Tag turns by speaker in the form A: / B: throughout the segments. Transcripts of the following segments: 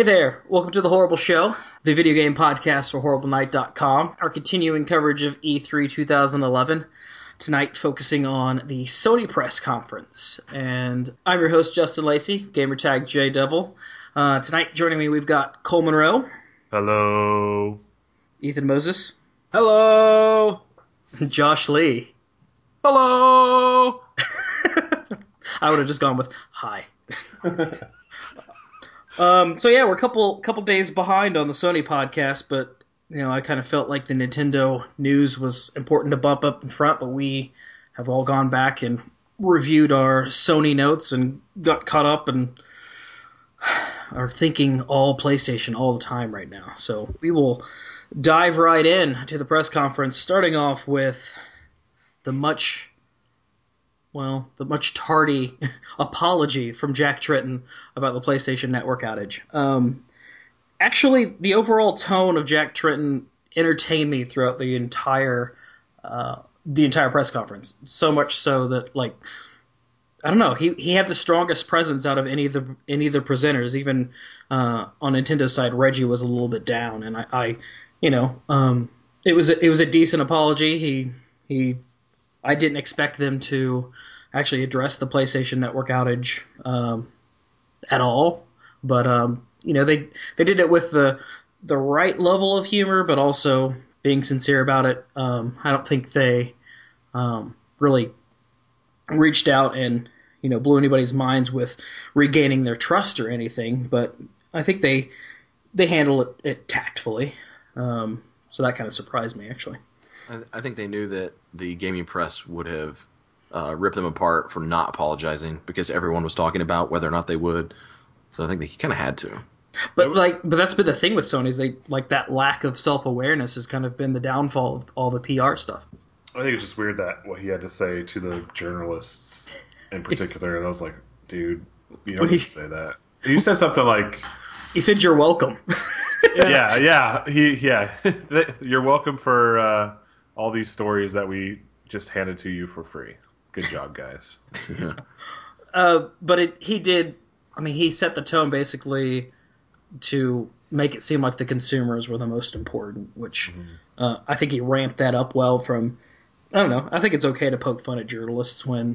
A: Hey there, welcome to The Horrible Show, the video game podcast for HorribleNight.com, our continuing coverage of E3 2011, tonight focusing on the Sony press conference. And I'm your host, Justin Lacey, gamertag JDevil. Tonight joining me, we've got Cole Monroe.
B: Hello.
A: Ethan Moses.
C: Hello.
A: Josh Lee.
C: Hello.
A: I would have just gone with hi. So yeah, we're a couple days behind on the Sony podcast, but I kind of felt like the Nintendo news was important to bump up in front, but we have all gone back and reviewed our Sony notes and got caught up and are thinking all PlayStation all the time right now. So we will dive right in to the press conference, starting off with the much tardy apology from Jack Tritton about the PlayStation Network outage. Actually, the overall tone of Jack Tritton entertained me throughout the entire press conference. So much so that, I don't know, he had the strongest presence out of any of the presenters. Even on Nintendo's side, Reggie was a little bit down, and it was a decent apology. I didn't expect them to actually address the PlayStation Network outage at all, but they did it with the right level of humor, but also being sincere about it. I don't think they really reached out and blew anybody's minds with regaining their trust or anything, but I think they handled it tactfully. So that kind of surprised me, actually.
C: I think they knew that the gaming press would have ripped them apart for not apologizing because everyone was talking about whether or not they would. So I think they kind of had to.
A: But that's been the thing with Sony is that lack of self-awareness has kind of been the downfall of all the PR stuff.
B: I think it's just weird that what he had to say to the journalists in particular, and I was like, dude, you don't need to say that. You said something like...
A: He said, "You're welcome."
B: Yeah. You're welcome for all these stories that we just handed to you for free. Good job, guys.
A: But he set the tone basically to make it seem like the consumers were the most important, which I think he ramped that up well from, I don't know, I think it's okay to poke fun at journalists when,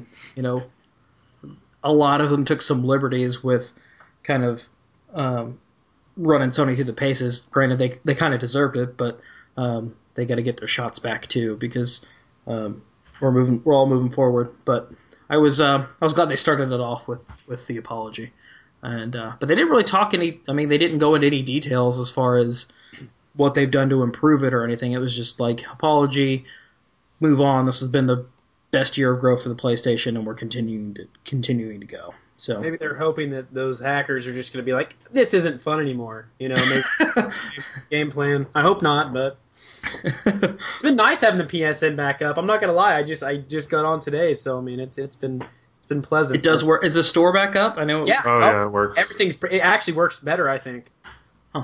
A: a lot of them took some liberties with kind of running Sony through the paces. Granted, they kind of deserved it, but they got to get their shots back too because we're all moving forward. But I was glad they started it off with the apology, and but they didn't really talk they didn't go into any details as far as what they've done to improve it or anything. It was just like apology, move on. This has been the best year of growth for the PlayStation, and we're continuing to go. So
D: maybe they're hoping that those hackers are just going to be like, this isn't fun anymore. Maybe game plan. I hope not, but it's been nice having the PSN back up. I'm not going to lie. I just got on today, so it's been pleasant.
A: It does work. Is the store back up? I know.
D: Yeah.
B: It works.
D: It actually works better, I think.
A: Huh.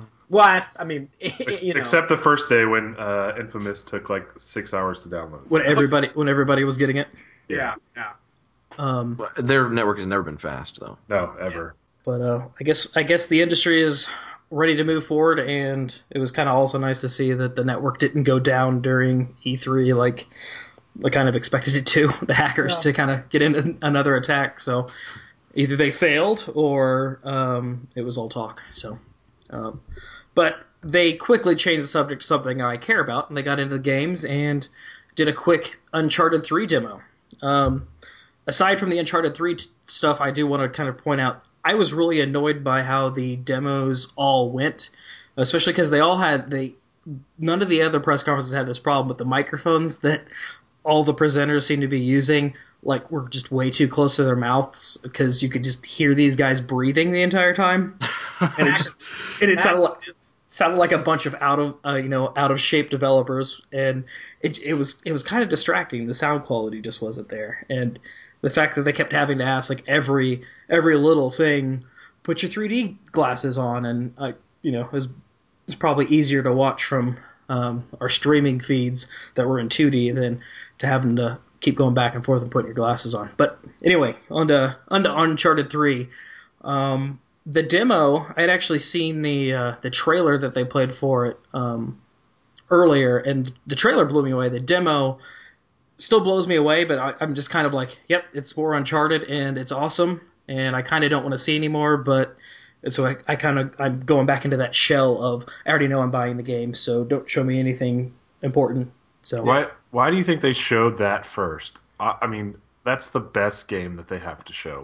D: Except
B: the first day when Infamous took 6 hours to download.
A: When everybody was getting it.
D: Yeah.
C: Their network has never been fast, though.
B: No, ever.
A: But I guess the industry is ready to move forward, and it was kind of also nice to see that the network didn't go down during E3 like I kind of expected it to. The hackers to kind of get into another attack. So either they failed or it was all talk. So, but they quickly changed the subject to something I care about, and they got into the games and did a quick Uncharted 3 demo. Aside from the Uncharted 3 stuff, I do want to kind of point out, I was really annoyed by how the demos all went, especially because none of the other press conferences had this problem, but the microphones that all the presenters seem to be using were just way too close to their mouths because you could just hear these guys breathing the entire time, and it sounded like a bunch of out of shape developers, and it was kind of distracting. The sound quality just wasn't there, and the fact that they kept having to ask every little thing, put your 3D glasses on, and it's probably easier to watch from our streaming feeds that were in 2D than to having to keep going back and forth and putting your glasses on. But anyway, on to Uncharted 3. the demo, I'd actually seen the trailer that they played for it earlier, and the trailer blew me away. The demo still blows me away, but I'm just kind of like, yep, it's more Uncharted, and it's awesome, and I kind of don't want to see anymore, but so I'm going back into that shell of, I already know I'm buying the game, so don't show me anything important. So
B: Why do you think they showed that first? I mean, that's the best game that they have to show.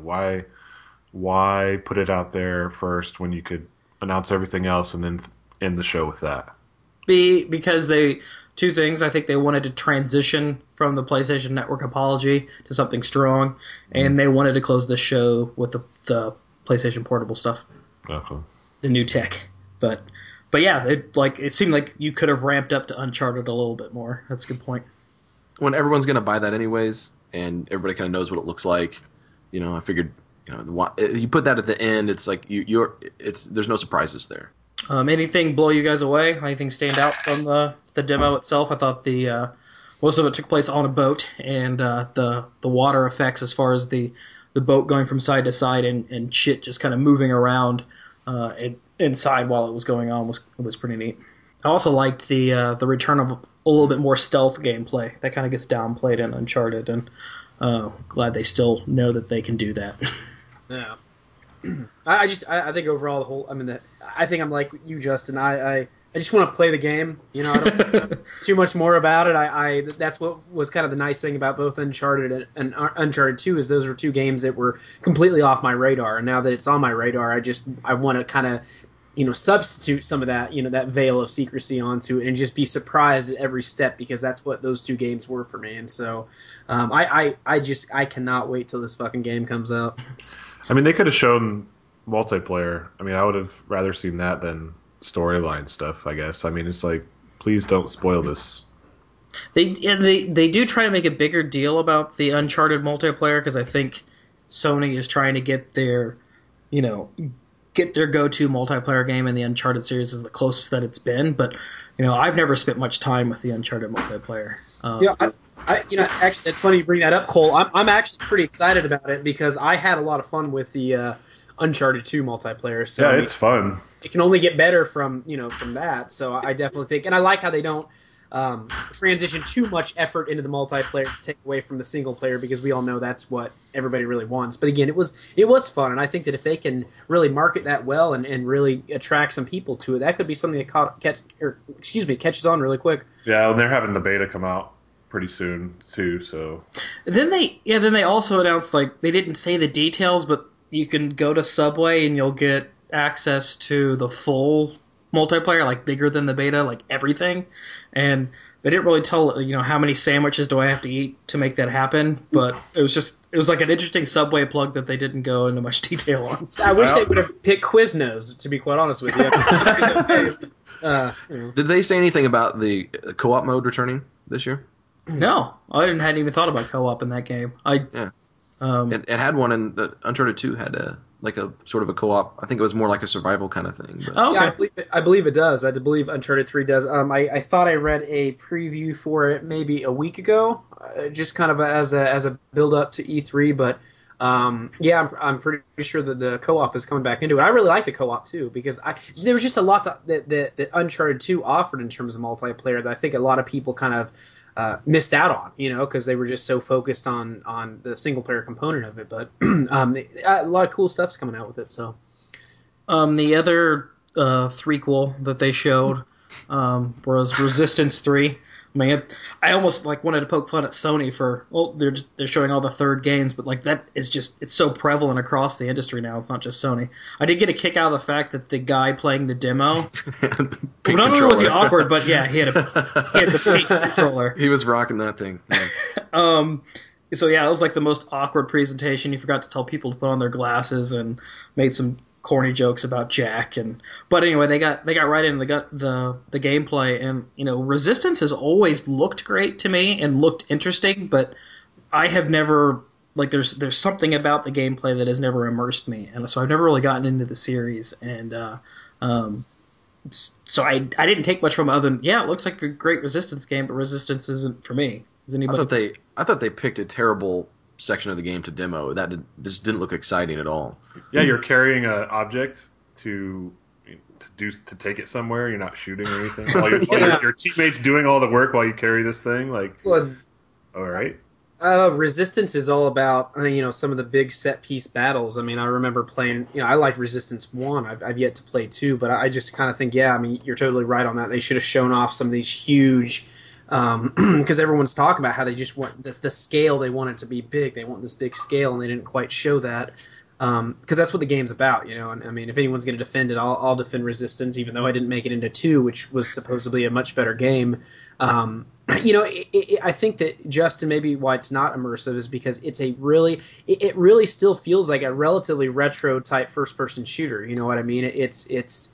B: Why put it out there first when you could announce everything else and then end the show with that?
A: Because two things. I think they wanted to transition from the PlayStation Network apology to something strong, and they wanted to close the show with the PlayStation Portable stuff,
B: Okay.
A: the new tech. But yeah, it seemed like you could have ramped up to Uncharted a little bit more. That's a good point.
C: When everyone's going to buy that anyways, and everybody kind of knows what it looks like, I figured, you put that at the end, it's like there's no surprises there.
A: Anything blow you guys away? Anything stand out from the demo itself? I thought the most of it took place on a boat, and the water effects as far as the boat going from side to side and shit just kind of moving around inside while it was going on was pretty neat. I also liked the return of a little bit more stealth gameplay. That kind of gets downplayed in Uncharted, and glad they still know that they can do that.
D: Yeah. I think overall I think I'm like you, Justin. I just want to play the game. I don't know too much more about it. That's what was kind of the nice thing about both Uncharted and Uncharted 2 is those were two games that were completely off my radar. And now that it's on my radar, I want to kind of substitute some of that that veil of secrecy onto it and just be surprised at every step, because that's what those two games were for me. And so I cannot wait till this fucking game comes out.
B: I mean, they could have shown multiplayer. I mean, I would have rather seen that than storyline stuff, I guess. I mean, it's like, please don't spoil this.
A: They do try to make a bigger deal about the Uncharted multiplayer, because I think Sony is trying to get their go-to multiplayer game in the Uncharted series is the closest that it's been. But I've never spent much time with the Uncharted multiplayer.
D: Actually, it's funny you bring that up, Cole. I'm actually pretty excited about it because I had a lot of fun with the Uncharted 2 multiplayer. So
B: yeah, it's fun.
D: It can only get better from that. So I definitely think, and I like how they don't transition too much effort into the multiplayer to take away from the single player, because we all know that's what everybody really wants. But again, it was fun, and I think that if they can really market that well and really attract some people to it, that could be something that catches on really quick.
B: Yeah, and they're having the beta come out pretty soon too. So
A: then they also announced, like, they didn't say the details, but you can go to Subway and you'll get access to the full multiplayer, like bigger than the beta, like everything. And they didn't really tell how many sandwiches do I have to eat to make that happen, but it was like an interesting Subway plug that they didn't go into much detail on.
D: I wish they would have picked Quiznos, to be quite honest with you.
C: Did they say anything about the co-op mode returning this year?
A: No, I hadn't even thought about co-op in that game.
C: It had one, and the Uncharted 2 had a sort of a co-op. I think it was more like a survival kind of thing. But.
A: Oh, okay.
D: Yeah, I believe it does. I believe Uncharted 3 does. I thought I read a preview for it maybe a week ago, just kind of as a build up to E3. But I'm pretty sure that the co-op is coming back into it. I really like the co-op too, because there was just a lot that Uncharted 2 offered in terms of multiplayer that I think a lot of people kind of missed out on, because they were just so focused on the single player component of it. But a lot of cool stuff's coming out with it. So
A: the other threequel that they showed was Resistance 3. Man, I almost wanted to poke fun at Sony for, they're showing all the third games, but that is just, it's so prevalent across the industry now. It's not just Sony. I did get a kick out of the fact that the guy playing the demo, not only was he awkward, but yeah, he had the pink controller.
C: He was rocking that thing. Yeah.
A: So yeah, it was like the most awkward presentation. He forgot to tell people to put on their glasses and made some corny jokes about Jack, but anyway, they got right into the gameplay, and Resistance has always looked great to me and looked interesting, but I have never there's something about the gameplay that has never immersed me, and so I've never really gotten into the series, and so I didn't take much from it other than, it looks like a great Resistance game, but Resistance isn't for me. Is anybody?
C: I thought they picked a terrible section of the game to demo. This didn't look exciting at all.
B: Yeah, you're carrying an object to take it somewhere. You're not shooting or anything. Your teammates doing all the work while you carry this thing. Like,
D: Well,
B: all right.
D: Resistance is all about some of the big set piece battles. I mean, I remember playing. I liked Resistance 1. I've yet to play 2, but I just kind of think, yeah, I mean, you're totally right on that. They should have shown off some of these huge, because everyone's talking about how they just want the scale. They want it to be big. They want this big scale, and they didn't quite show that. Because that's what the game's about, And I mean, if anyone's going to defend it, I'll defend Resistance, even though I didn't make it into 2, which was supposedly a much better game. I think that Justin, maybe why it's not immersive is because it's it really still feels like a relatively retro type first person shooter. You know what I mean? It's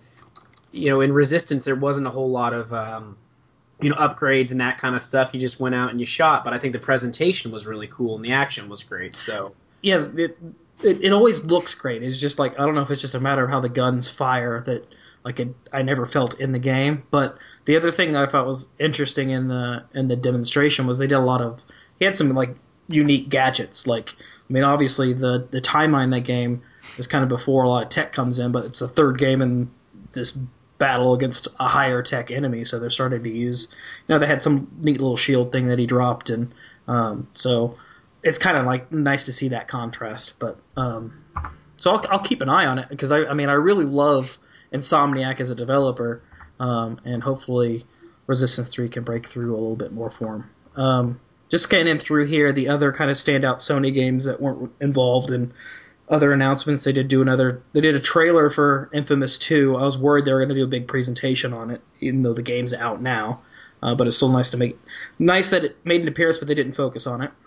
D: in Resistance there wasn't a whole lot of upgrades and that kind of stuff. You just went out and you shot, but I think the presentation was really cool and the action was great. So
A: yeah, it always looks great. It's just like, I don't know if it's just a matter of how the guns fire that I never felt in the game. But the other thing I thought was interesting in the demonstration was they did he had some like unique gadgets. Like, I mean, obviously the timeline in that game is kind of before a lot of tech comes in, but it's the third game in this battle against a higher tech enemy, so they're starting to use, they had some neat little shield thing that he dropped, and so it's kind of like nice to see that contrast. But so I'll keep an eye on it, because I really love Insomniac as a developer, and hopefully Resistance 3 can break through a little bit more for him. Just scanning through here, the other kind of standout Sony games that weren't involved in other announcements, they did a trailer for Infamous 2. I was worried they were going to do a big presentation on it, even though the game's out now. But it's still nice that it made an appearance, but they didn't focus on it.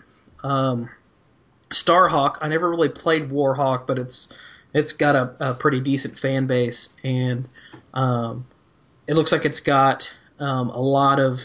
A: Starhawk, I never really played Warhawk, but it's got a pretty decent fan base, and it looks like it's got a lot of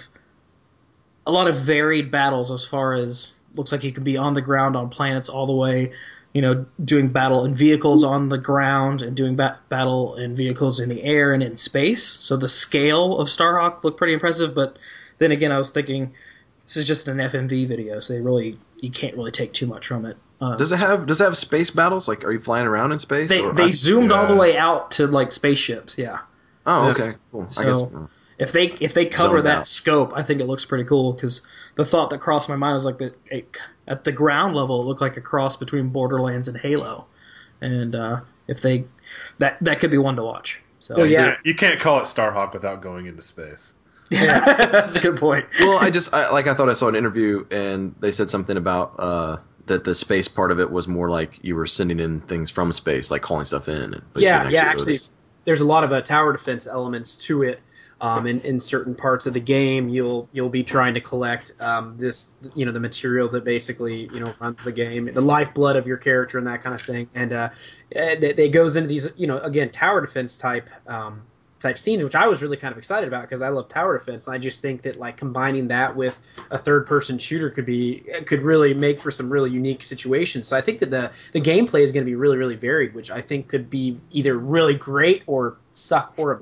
A: varied battles, as far as looks like you can be on the ground on planets all the way, doing battle in vehicles on the ground and doing battle in vehicles in the air and in space. So the scale of Starhawk looked pretty impressive, but then again I was thinking this is just an FMV video, so you can't really take too much from it.
C: Does it have space battles? Like, are you flying around in space?
A: They zoomed all the way out to like spaceships. Yeah.
C: Oh, okay, cool.
A: So,
C: I guess
A: if they cover that
C: out.
A: scope, I think it looks pretty cool, because the thought that crossed my mind was like at the ground level, it looked like a cross between Borderlands and Halo, and if they that could be one to watch. So
D: well, yeah,
B: you can't call it Starhawk without going into space.
A: Yeah, that's a good point.
C: Well, I thought I saw an interview and they said something about that the space part of it was more like you were sending in things from space, like calling stuff in. But
D: actually, there's a lot of tower defense elements to it. In certain parts of the game, you'll be trying to collect the material that basically runs the game, the lifeblood of your character and that kind of thing, and it goes into these again tower defense type scenes, which I was really kind of excited about because I love tower defense. And I just think that like combining that with a third person shooter could really make for some really unique situations. So I think that the gameplay is going to be really, really varied, which I think could be either really great or suck horribly.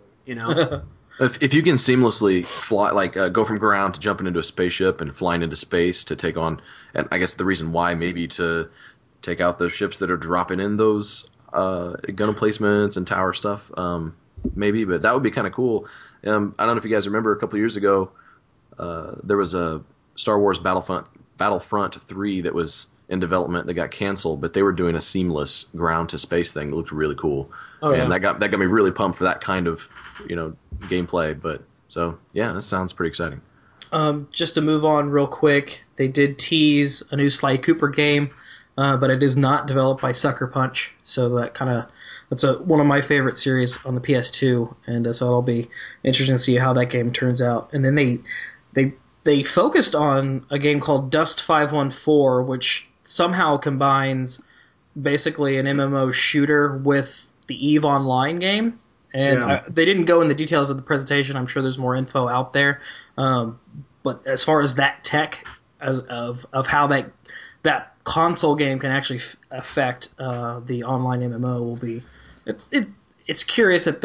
C: If you can seamlessly fly, like go from ground to jumping into a spaceship and flying into space to take on, and I guess the reason why maybe to take out those ships that are dropping in those gun emplacements and tower stuff, maybe, but that would be kind of cool. I don't know if you guys remember a couple years ago, there was a Star Wars Battlefront 3 that was in development that got canceled, but they were doing a seamless ground to space thing that looked really cool. Oh, and yeah. that got me really pumped for that kind of gameplay. But so yeah, that sounds pretty exciting.
A: Just to move on real quick, they did tease a new Sly Cooper game, but it is not developed by Sucker Punch, so that's one of my favorite series on the PS2, and so it'll be interesting to see how that game turns out. And then they focused on a game called Dust 514, which somehow combines basically an MMO shooter with the EVE Online game. And they didn't go in the details of the presentation. I'm sure there's more info out there. But as far as that tech, of how that console game can actually affect the online MMO will be, it's curious that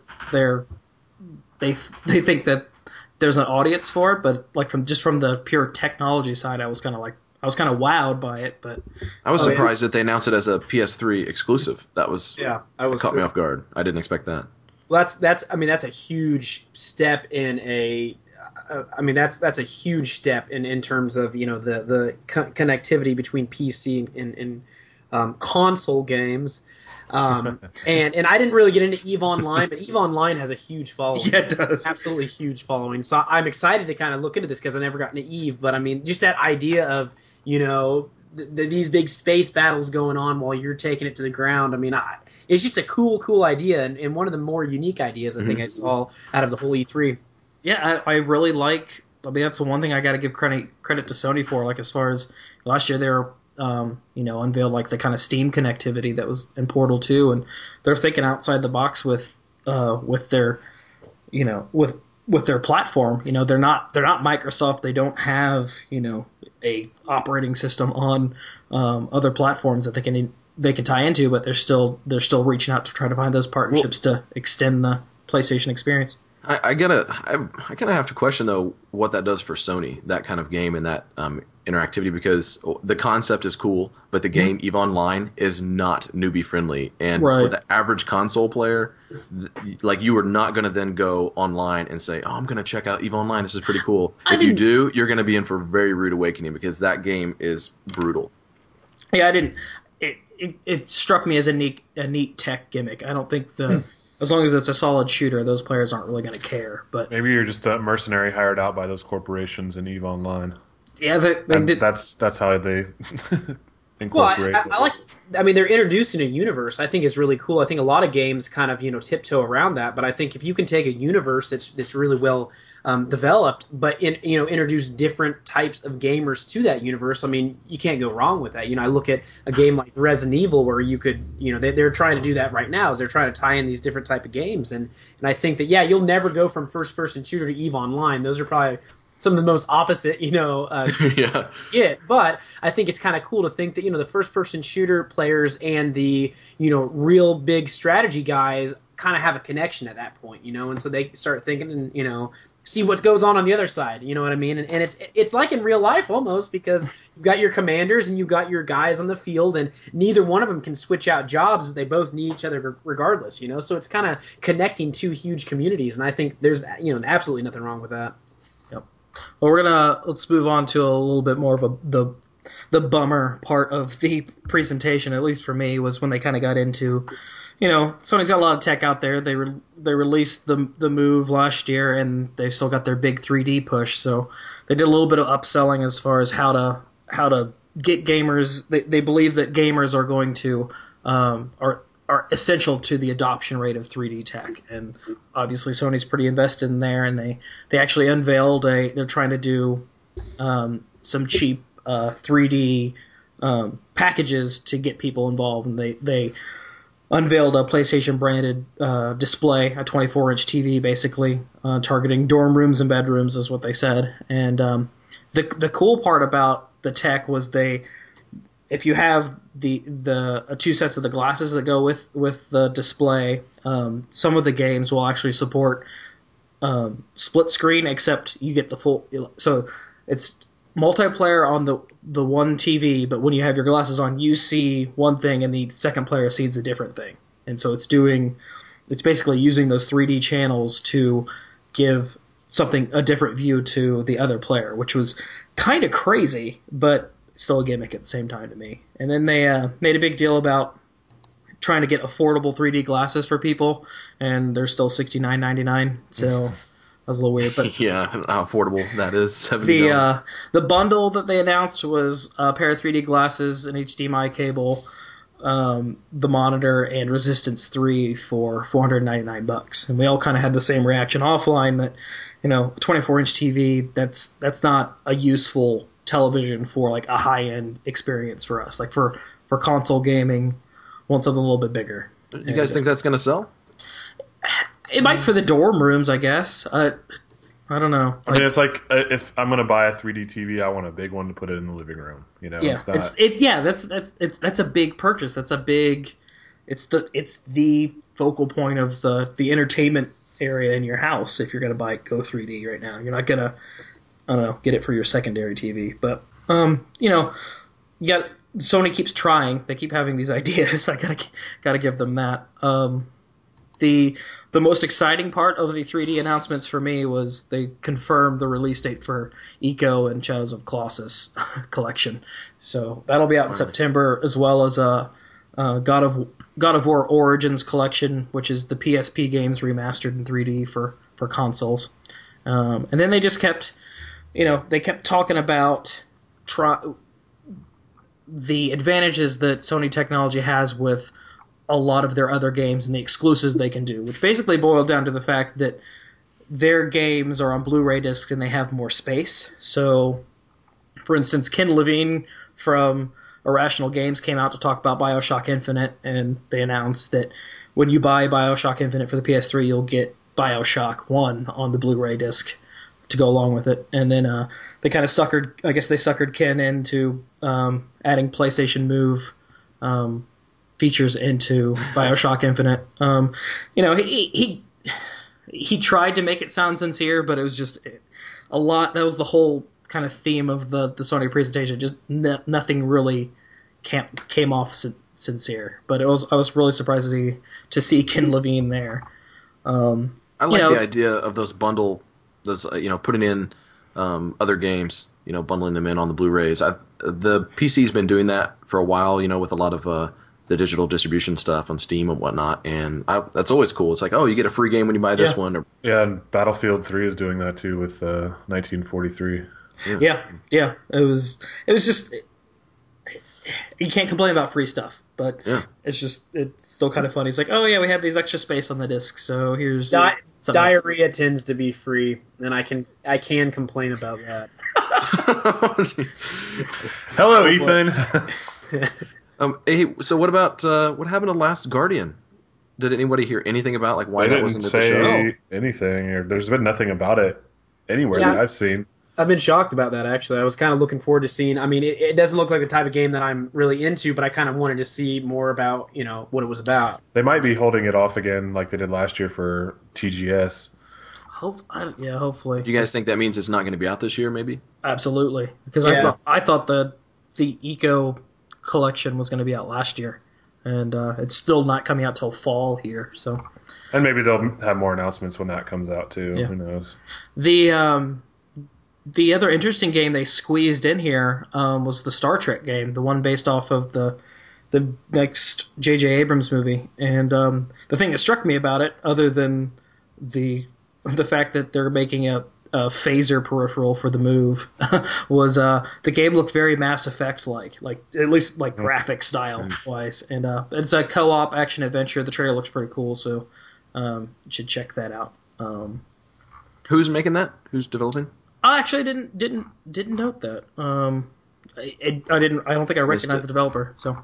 A: they think that there's an audience for it. But like from the pure technology side, I was kind of like, was kind of wowed by it. But
C: I was surprised that they announced it as a PS3 exclusive. That was caught me off guard. I didn't expect that.
D: Well, that's a huge step in a. That's a huge step in terms of the connectivity between PC and console games. And I didn't really get into EVE Online, but EVE Online has a huge following.
A: Yeah, it does.
D: Absolutely huge following. So I'm excited to kind of look into this because I never got into EVE. But I mean, just that idea of these big space battles going on while you're taking it to the ground. I mean, it's just a cool idea and one of the more unique ideas I think I saw out of the whole E3.
A: Yeah, I really like. I mean, that's the one thing I got to give credit to Sony for. Like as far as last year, they were unveiled like the kind of Steam connectivity that was in Portal 2, and they're thinking outside the box with their with their platform. They're not Microsoft. They don't have a operating system on other platforms that they can tie into, but they're still reaching out to try to find those partnerships to extend the PlayStation experience.
C: I kind of have to question though what that does for Sony, that kind of game and that interactivity, because the concept is cool, but the game EVE Online is not newbie friendly, and for the average console player, like you are not going to then go online and say, "Oh, I'm going to check out EVE Online. This is pretty cool." If you do, you're going to be in for a very rude awakening because that game is brutal.
A: Yeah, I didn't. It struck me as a neat tech gimmick. I don't think as long as it's a solid shooter, those players aren't really going to care. But
B: maybe you're just a mercenary hired out by those corporations in EVE Online.
A: Yeah, they did.
B: That's how they incorporate.
D: Well, they're introducing a universe. I think is really cool. I think a lot of games kind of tiptoe around that. But I think if you can take a universe that's really well developed, but introduce different types of gamers to that universe, I mean, you can't go wrong with that. I look at a game like Resident Evil where you could, they're trying to do that right now. Is they're trying to tie in these different type of games, and I think that you'll never go from first person shooter to EVE Online. Those are probably some of the most opposite, but I think it's kind of cool to think that, the first-person shooter players and the, real big strategy guys kind of have a connection at that point, and so they start thinking and, see what goes on the other side, you know what I mean? And it's like in real life almost, because you've got your commanders and you've got your guys on the field, and neither one of them can switch out jobs, but they both need each other regardless, so it's kind of connecting two huge communities, and I think there's, absolutely nothing wrong with that.
A: Well, let's move on to a little bit more of the bummer part of the presentation, at least for me, was when they kind of got into, Sony's got a lot of tech out there. They released the Move last year, and they still got their big 3D push. So they did a little bit of upselling as far as how to get gamers. They believe that gamers are going to are essential to the adoption rate of 3D tech, and obviously Sony's pretty invested in there, and they actually unveiled they're trying to do some cheap 3D packages to get people involved, and they unveiled a PlayStation branded display, a 24-inch TV basically, targeting dorm rooms and bedrooms is what they said. And the cool part about the tech was if you have the two sets of the glasses that go with the display, some of the games will actually support split screen, except you get the full. So it's multiplayer on the one TV, but when you have your glasses on, you see one thing and the second player sees a different thing. And so it's basically using those 3D channels to give a different view to the other player, which was kind of crazy, but still a gimmick at the same time to me. And then they made a big deal about trying to get affordable 3D glasses for people, and they're still $69.99. So that was a little weird, but
C: yeah, how affordable that is. $70.
A: The bundle that they announced was a pair of 3D glasses, an HDMI cable, the monitor, and Resistance 3 for $499. And we all kind of had the same reaction offline that 24-inch TV, that's not a useful television for like a high-end experience for us. Like for console gaming, want something a little bit bigger.
C: You guys think that's going to sell?
A: It might for the dorm rooms, I guess. I don't know.
B: I mean, it's like if I'm going to buy a 3D TV, I want a big one to put it in the living room.
A: Yeah, that's a big purchase. It's the focal point of the entertainment area in your house. If you're going to go 3D right now, you're not going to, I don't know, get it for your secondary TV. But You know, Sony keeps trying. They keep having these ideas. I gotta give them that. The most exciting part of the 3D announcements for me was they confirmed the release date for Eco and Shadows of Colossus collection. So that'll be out in September, as well as God of War Origins collection, which is the PSP games remastered in 3D for consoles. And then they just kept talking about the advantages that Sony technology has with a lot of their other games and the exclusives they can do, which basically boiled down to the fact that their games are on Blu-ray discs and they have more space. So, for instance, Ken Levine from Irrational Games came out to talk about BioShock Infinite, and they announced that when you buy BioShock Infinite for the PS3, you'll get BioShock 1 on the Blu-ray disc to go along with it. And then they kind of suckered Ken into adding PlayStation Move features into BioShock Infinite. He tried to make it sound sincere, but it was just a lot. That was the whole kind of theme of the Sony presentation. Just nothing really came off sincere. But I was really surprised to see Ken Levine there.
C: I like the idea of those putting in other games, bundling them in on the Blu-rays. The PC's been doing that for a while, with a lot of the digital distribution stuff on Steam and whatnot, and that's always cool. It's like, oh, you get a free game when you buy this one.
B: Yeah, and Battlefield 3 is doing that too with 1943.
A: Yeah. It was just, you can't complain about free stuff, but it's still kind of funny. It's like, oh yeah, we have these extra space on the disc, so here's
D: diarrhea tends to be free, and I can complain about that.
B: Hello, Ethan.
C: Hey, so what about what happened to Last Guardian? Did anybody hear anything about why that wasn't at the show?
B: They didn't say anything. There's been nothing about it anywhere that I've seen.
D: I've been shocked about that, actually. I was kind of looking forward to seeing. I mean, it doesn't look like the type of game that I'm really into, but I kind of wanted to see more about what it was about.
B: They might be holding it off again, like they did last year for TGS.
A: Hopefully.
C: Do you guys think that means it's not going to be out this year? Maybe.
A: Absolutely, because I thought the Eco collection was going to be out last year, and it's still not coming out till fall here. So,
B: and maybe they'll have more announcements when that comes out too. Yeah. Who knows?
A: The other interesting game they squeezed in here was the Star Trek game, the one based off of the next J.J. Abrams movie. And the thing that struck me about it, other than the fact that they're making a phaser peripheral for the Move, was the game looked very Mass Effect like at least like graphic style wise. And it's a co-op action adventure. The trailer looks pretty cool, so you should check that out.
C: Who's making that? Who's developing?
A: I actually didn't note that. I don't think I recognized the developer. So,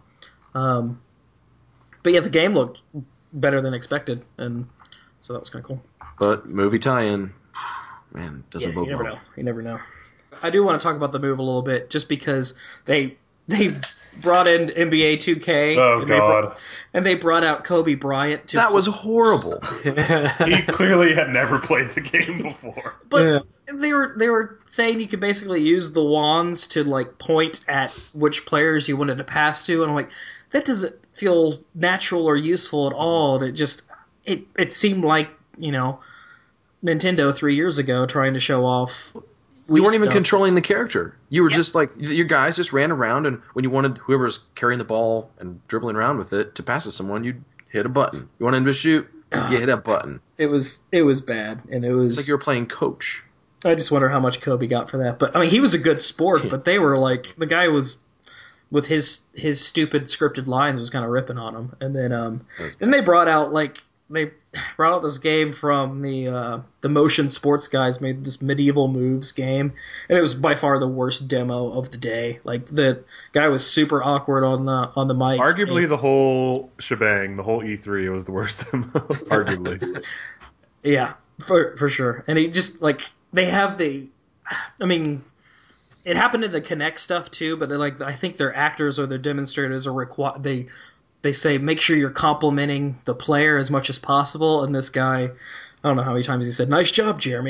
A: but yeah, the game looked better than expected, and so that was kind of cool.
C: But movie tie-in, man, doesn't bode well.
A: You never know. I do want to talk about the Move a little bit, just because they brought in NBA 2K.
B: Oh, God.
A: And they brought out Kobe Bryant.
C: That was horrible.
B: He clearly had never played the game before.
A: But they were saying you could basically use the wands to point at which players you wanted to pass to, and I'm like, that doesn't feel natural or useful at all. It seemed like Nintendo 3 years ago trying to show off.
C: You weren't even controlling the character. You were just your guys just ran around, and when you wanted whoever's carrying the ball and dribbling around with it to pass to someone, you'd hit a button. You wanted him to shoot, you hit a button.
A: It was bad, and it was
C: like you were playing coach.
A: I just wonder how much Kobe got for that. But I mean, he was a good sport, but they were the guy was with his stupid scripted lines was kind of ripping on him, and then they brought out this game from the Motion Sports guys, made this Medieval Moves game, and it was by far the worst demo of the day. The guy was super awkward on the mic.
B: Arguably, the whole shebang, the whole E3 was the worst demo. Arguably,
A: yeah, for sure. And he just they have it happened in the Kinect stuff too, but I think their actors or their demonstrators are required. They say make sure you're complimenting the player as much as possible, and this guy, I don't know how many times he said "nice job, Jeremy" with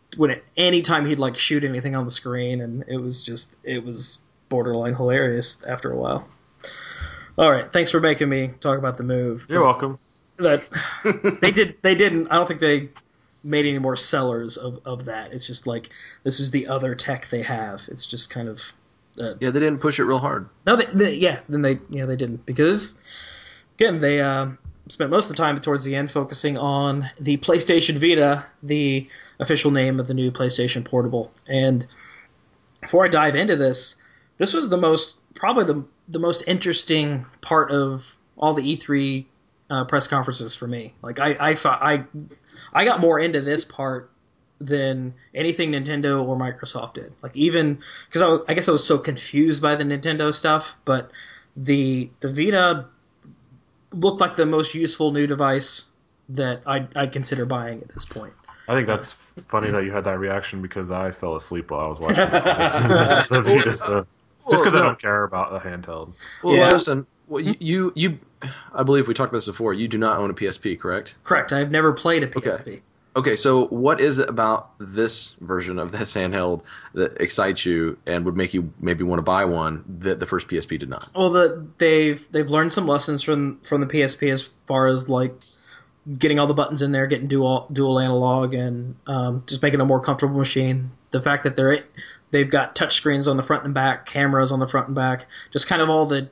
A: any time he'd like shoot anything on the screen, and it was borderline hilarious after a while. All right, thanks for making me talk about the Move.
B: You're welcome.
A: That they didn't. I don't think they made any more sellers of that. It's just like this is the other tech they have. It's just kind of
C: they didn't push it real hard.
A: No, they didn't, because again they spent most of the time towards the end focusing on the PlayStation Vita, the official name of the new PlayStation Portable. And before I dive into this was probably the most interesting part of all the E3 press conferences for me. Like I got more into this part than anything Nintendo or Microsoft did. Like even because I guess I was so confused by the Nintendo stuff, but the Vita looked like the most useful new device that I'd consider buying at this point.
B: I think that's funny that you had that reaction, because I fell asleep while I was watching the Vita stuff. Just because I don't care about a handheld.
C: Well, yeah. Justin, you I believe we talked about this before. You do not own a PSP, correct?
A: Correct. I've never played a PSP.
C: Okay, so what is it about this version of this handheld that excites you and would make you maybe want to buy one that the first PSP did not?
A: Well, they've learned some lessons from the PSP as far as like getting all the buttons in there, getting dual analog, and just making a more comfortable machine. The fact that they've got touch screens on the front and back, cameras on the front and back, just kind of all the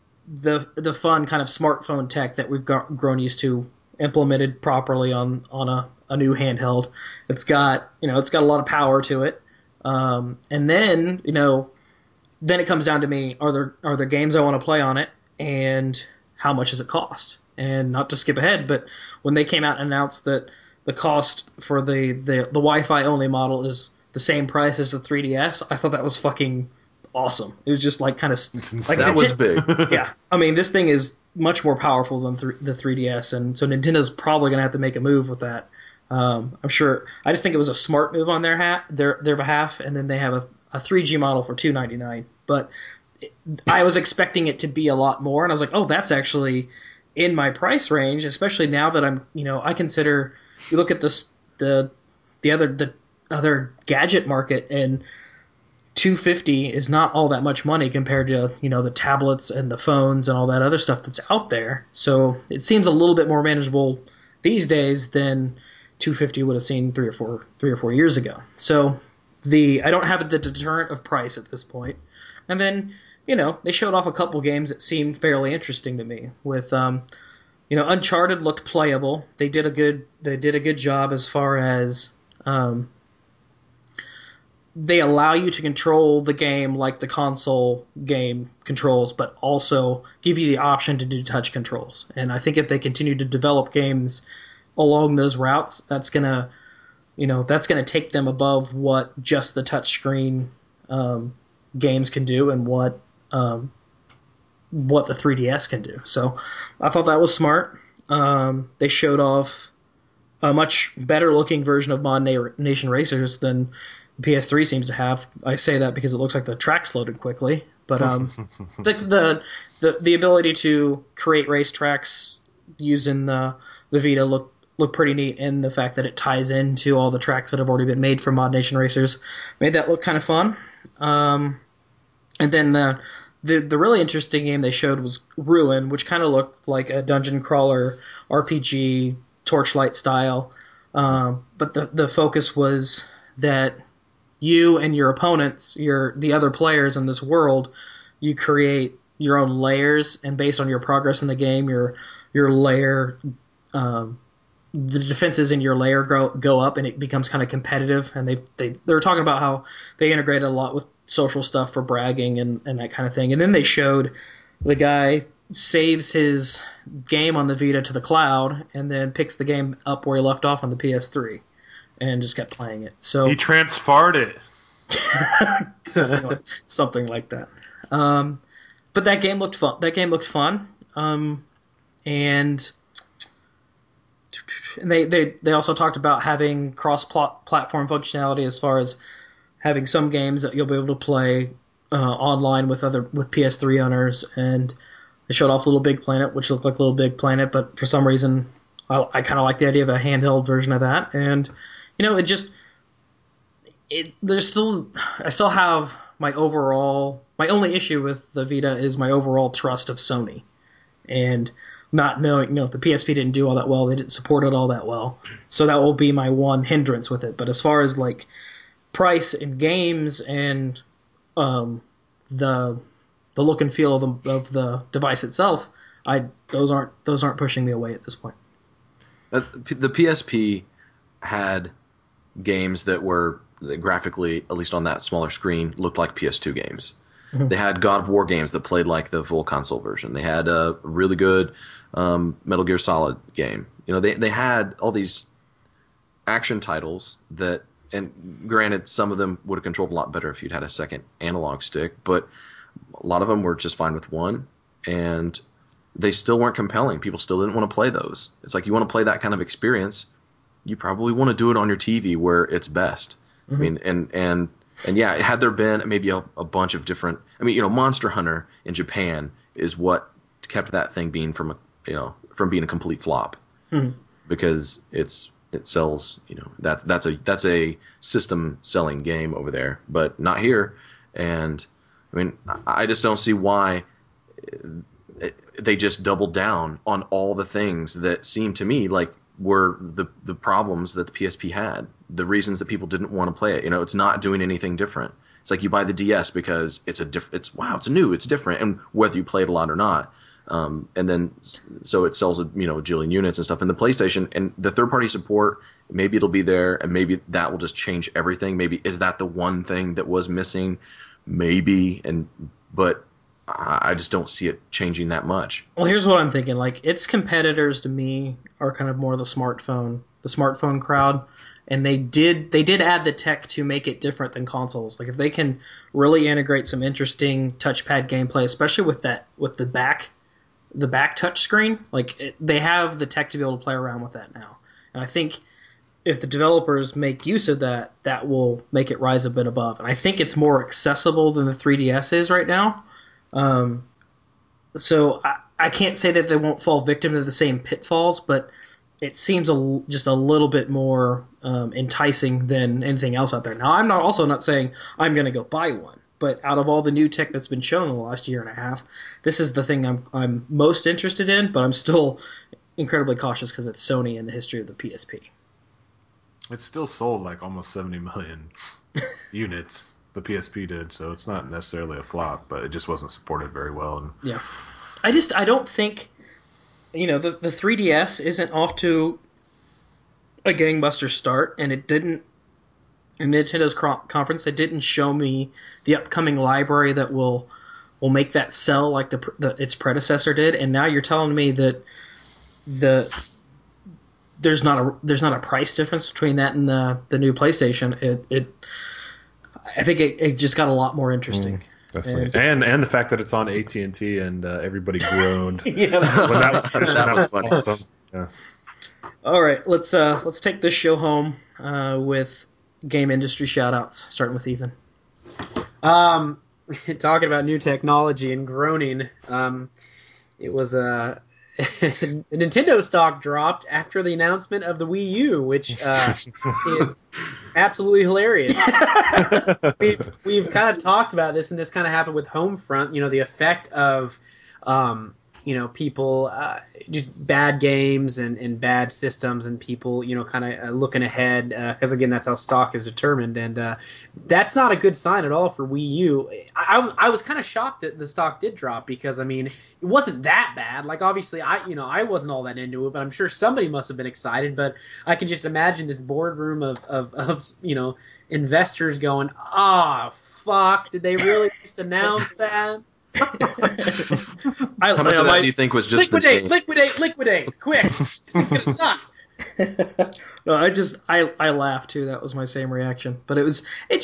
A: fun kind of smartphone tech that we've grown used to implemented properly on a new handheld. It's got a lot of power to it, and then it comes down to me: are there games I want to play on it, and how much does it cost? And not to skip ahead, but when they came out and announced that the cost for the Wi-Fi only model is the same price as the 3DS, I thought that was fucking awesome. It was just like kind of like
C: that was big.
A: Yeah, I mean this thing is much more powerful than the 3DS, and so Nintendo's probably gonna have to make a move with that. I'm sure. I just think it was a smart move on their behalf, and then they have a 3G model for $299. But I was expecting it to be a lot more, and I was like, oh, that's actually in my price range, especially now that I consider, you look at the other gadget market, and $250 is not all that much money compared to the tablets and the phones and all that other stuff that's out there. So it seems a little bit more manageable these days than $250 would have seen three or four years ago. So I don't have the deterrent of price at this point. And then they showed off a couple games that seemed fairly interesting to me. With Uncharted looked playable. They did a good job as far as they allow you to control the game like the console game controls, but also give you the option to do touch controls. And I think if they continue to develop games along those routes, that's gonna take them above what just the touchscreen games can do, and what the 3DS can do. So I thought that was smart. They showed off a much better looking version of Mod Nation Racers than the PS3 seems to have. I say that because it looks like the tracks loaded quickly, but the ability to create race tracks using the Vita look pretty neat, and the fact that it ties into all the tracks that have already been made for Mod Nation Racers made that look kind of fun. And then the really interesting game they showed was Ruin, which kind of looked like a dungeon crawler RPG Torchlight style, but the focus was that you and your opponents, the other players in this world, you create your own layers, and based on your progress in the game, your layer, the defenses in your layer go up, and it becomes kind of competitive. And they're talking about how they integrated a lot with social stuff for bragging and that kind of thing. And then they showed the guy saves his game on the Vita to the cloud, and then picks the game up where he left off on the PS3, and just kept playing it. So
B: he transferred it.
A: something like that. But that game looked fun. And they also talked about having cross-platform functionality, as far as having some games that you'll be able to play online with PS3 owners. And they showed off Little Big Planet, which looked like Little Big Planet, but for some reason I kind of like the idea of a handheld version of that. And it just I still have my only issue with the Vita is my overall trust of Sony, and not knowing, the PSP didn't do all that well, they didn't support it all that well, so that will be my one hindrance with it. But as far as like price and games and the look and feel of the device itself, those aren't pushing me away at this point.
C: The PSP had games that graphically, at least on that smaller screen, looked like PS2 games. Mm-hmm. They had God of War games that played like the full console version. They had a really good Metal Gear Solid game. They had all these action titles that, and granted, some of them would have controlled a lot better if you'd had a second analog stick, but a lot of them were just fine with one, and they still weren't compelling. People still didn't want to play those. It's like, you want to play that kind of experience, you probably want to do it on your TV where it's best. Mm-hmm. I mean, and yeah, had there been maybe a bunch of different, Monster Hunter in Japan is what kept that thing being from being a complete flop, because it sells, that's a system selling game over there, but not here. And I mean, I just don't see why they just doubled down on all the things that seem to me like were the problems that the PSP had, the reasons that people didn't want to play it. It's not doing anything different. It's like you buy the DS because it's new, it's different, and whether you play it a lot or not. And then so it sells a jillion units and stuff. And the PlayStation and the third-party support, maybe it'll be there, and maybe that will just change everything. Maybe is that the one thing that was missing? Maybe, but I just don't see it changing that much.
A: Well, here's what I'm thinking. Like, its competitors to me are kind of more the smartphone crowd, and they did add the tech to make it different than consoles. Like, if they can really integrate some interesting touchpad gameplay, especially with the back touch screen, they have the tech to be able to play around with that now. And I think if the developers make use of that, that will make it rise a bit above. And I think it's more accessible than the 3DS is right now. So I can't say that they won't fall victim to the same pitfalls, but it seems just a little bit more enticing than anything else out there. Now, I'm also not saying I'm going to go buy one, but out of all the new tech that's been shown in the last year and a half, this is the thing I'm most interested in, but I'm still incredibly cautious because it's Sony and the history of the PSP.
B: It still sold like almost 70 million units. The PSP did, so it's not necessarily a flop, but it just wasn't supported very well. And
A: yeah, I don't think, the 3DS isn't off to a gangbuster start, and it didn't. In Nintendo's conference, it didn't show me the upcoming library that will make that sell like its predecessor did. And now you're telling me that there's not a price difference between that and the new PlayStation. I think it just got a lot more interesting.
B: Definitely, and the fact that it's on AT&T and everybody groaned.
A: Yeah,
C: that was funny.
B: Awesome. Yeah.
A: All right, let's take this show home with game industry shout-outs, starting with Ethan.
D: Talking about new technology and groaning, it was a Nintendo stock dropped after the announcement of the Wii U, which is absolutely hilarious. We've kind of talked about this, and this kind of happened with Homefront. The effect of people just bad games and bad systems, and people kind of looking ahead, because again, that's how stock is determined, and that's not a good sign at all for Wii U. I was kind of shocked that the stock did drop, because it wasn't that bad. Like, obviously I wasn't all that into it, but I'm sure somebody must have been excited. But I can just imagine this boardroom of investors going, fuck, did they really just announce that?
C: How much of that do you think was just
D: liquidate, quick! This thing's gonna suck.
A: No, I laughed too. That was my same reaction. But with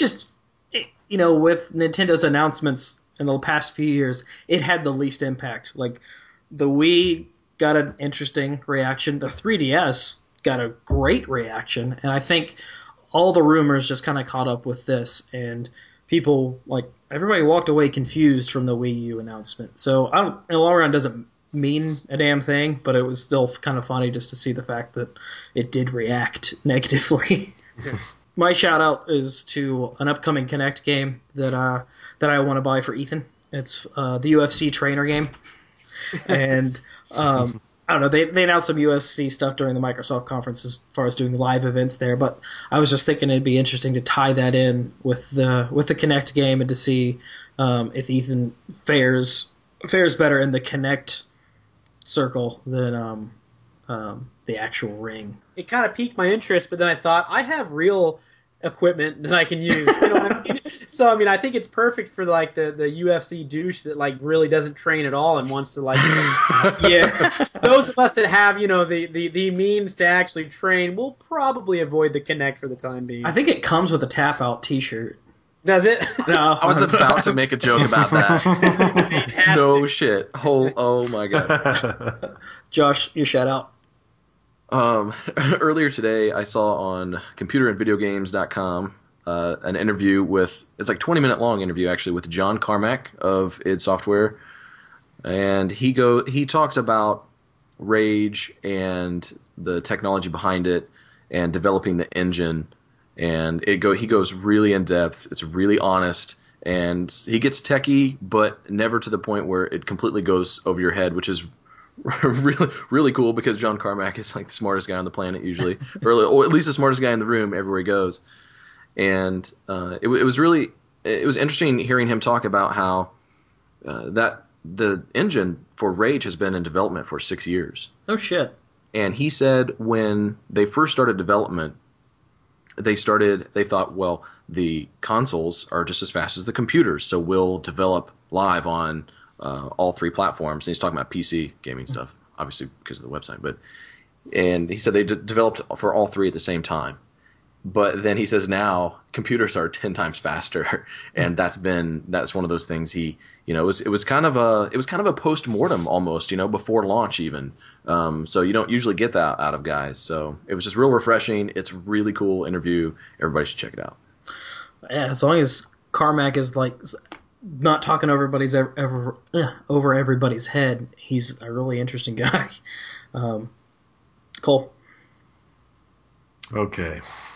A: Nintendo's announcements in the past few years, it had the least impact. Like, the Wii got an interesting reaction. The 3DS got a great reaction, and I think all the rumors just kind of caught up with this, and people, everybody walked away confused from the Wii U announcement. So in the long run, doesn't mean a damn thing, but it was still kind of funny just to see the fact that it did react negatively. my shout out is to an upcoming Kinect game that I want to buy for Ethan. It's the UFC trainer game, and I don't know. They announced some UFC stuff during the Microsoft conference as far as doing live events there, but I was just thinking it'd be interesting to tie that in with the Kinect game and to see if Ethan fares better in the Kinect circle than the actual ring.
D: It kind of piqued my interest, but then I thought I have real equipment that I can use. You know what I mean? So I mean, I think it's perfect for like the UFC douche that like really doesn't train at all and wants to like yeah. Those of us that have the means to actually train will probably avoid the Kinect for the time being.
A: I think it comes with a tap out T-shirt.
D: Does it?
A: No,
C: I was about to make a joke about that. No shit. Oh my god.
A: Josh, your shout out.
C: Earlier today, I saw on computerandvideogames.com an interview with, it's like 20-minute long interview actually, with John Carmack of id Software, and he talks about Rage and the technology behind it and developing the engine, and he goes really in depth. It's really honest, and he gets techie, but never to the point where it completely goes over your head, which is really, really cool because John Carmack is like the smartest guy on the planet usually, or at least the smartest guy in the room everywhere he goes. And it was interesting hearing him talk about how that the engine for Rage has been in development for 6 years.
A: Oh shit!
C: And he said when they first started development, they thought, well, the consoles are just as fast as the computers, so we'll develop live on all three platforms. And he's talking about PC gaming stuff, obviously because of the website. And he said they developed for all three at the same time. But then he says now computers are 10 times faster, and that's one of those things. It was kind of a post-mortem almost, before launch even. So you don't usually get that out of guys. So it was just real refreshing. It's a really cool interview. Everybody should check it out.
A: Yeah, as long as Carmack is like not talking over everybody's head, he's a really interesting guy. Cole.
B: Okay.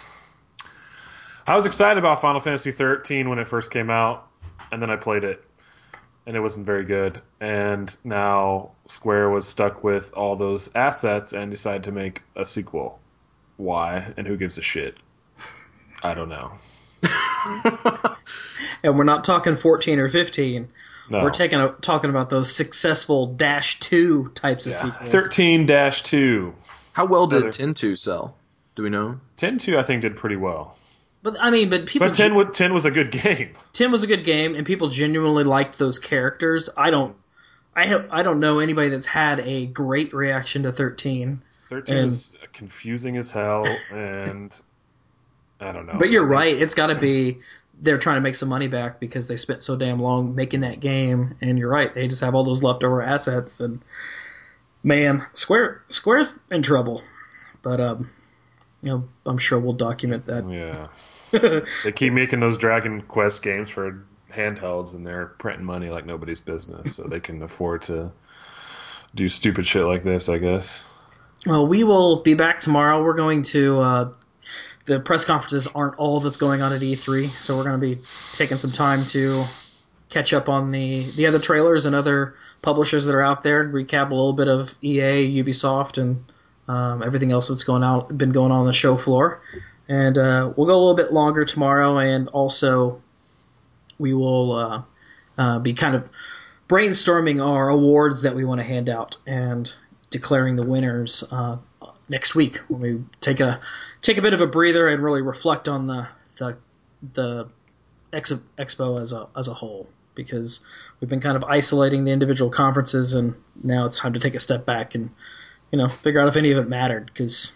B: I was excited about Final Fantasy 13 when it first came out, and then I played it, and it wasn't very good. And now Square was stuck with all those assets and decided to make a sequel. Why? And who gives a shit? I don't know.
A: And we're not talking 14 or 15.
B: No.
A: We're talking about those successful -2 types of sequels.
B: 13-2.
C: How well did 10-2 sell? Do we know?
B: 10-2 I think did pretty well.
A: But people.
B: But 10 was a good game.
A: 10 was a good game, and people genuinely liked those characters. I don't know anybody that's had a great reaction to 13.
B: 13 was confusing as hell, and I don't know.
A: But you're right. It's got to be they're trying to make some money back because they spent so damn long making that game. And you're right. They just have all those leftover assets. And, man, Square's in trouble. But, I'm sure we'll document that.
B: Yeah. They keep making those Dragon Quest games for handhelds, and they're printing money like nobody's business. So they can afford to do stupid shit like this, I guess.
A: Well, we will be back tomorrow. We're going to... the press conferences aren't all that's going on at E3, so we're going to be taking some time to catch up on the other trailers and other publishers that are out there, recap a little bit of EA, Ubisoft, and everything else that's been going on the show floor. And we'll go a little bit longer tomorrow, and also we will be kind of brainstorming our awards that we want to hand out and declaring the winners next week when we take a bit of a breather and really reflect on the expo as a whole, because we've been kind of isolating the individual conferences, and now it's time to take a step back and figure out if any of it mattered, because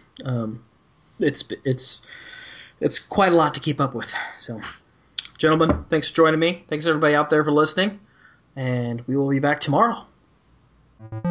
A: it's quite a lot to keep up with. So, gentlemen, thanks for joining me. Thanks everybody out there for listening, and we will be back tomorrow.